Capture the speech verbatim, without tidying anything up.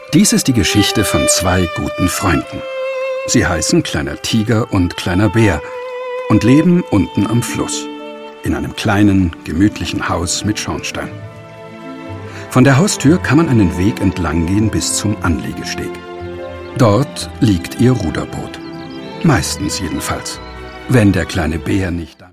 Dies ist die Geschichte von zwei guten Freunden. Sie heißen Kleiner Tiger und Kleiner Bär und leben unten am Fluss, in einem kleinen, gemütlichen Haus mit Schornstein. Von der Haustür kann man einen Weg entlang gehen bis zum Anlegesteg. Dort liegt ihr Ruderboot. Meistens jedenfalls, wenn der kleine Bär nicht da ist.